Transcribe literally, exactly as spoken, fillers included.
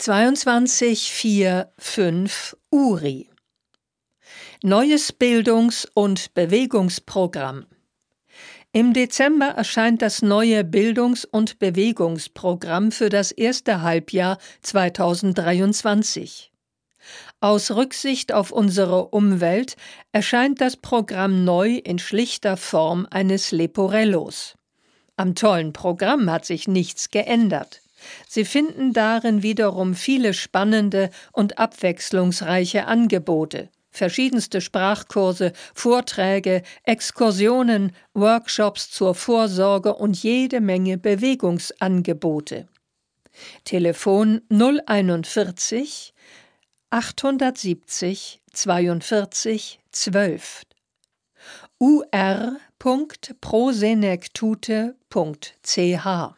zweiundzwanzig vier fünf Uri. Neues Bildungs- und Bewegungsprogramm. Im Dezember erscheint das neue Bildungs- und Bewegungsprogramm für das erste Halbjahr zweitausenddreiundzwanzig. Aus Rücksicht auf unsere Umwelt erscheint das Programm neu in schlichter Form eines Leporellos. Am tollen Programm hat sich nichts geändert. Sie finden darin wiederum viele spannende und abwechslungsreiche Angebote, verschiedenste Sprachkurse, Vorträge, Exkursionen, Workshops zur Vorsorge und jede Menge Bewegungsangebote. Telefon null einundvierzig achthundertsiebzig zweiundvierzig zwölf u r punkt prosenektute punkt c h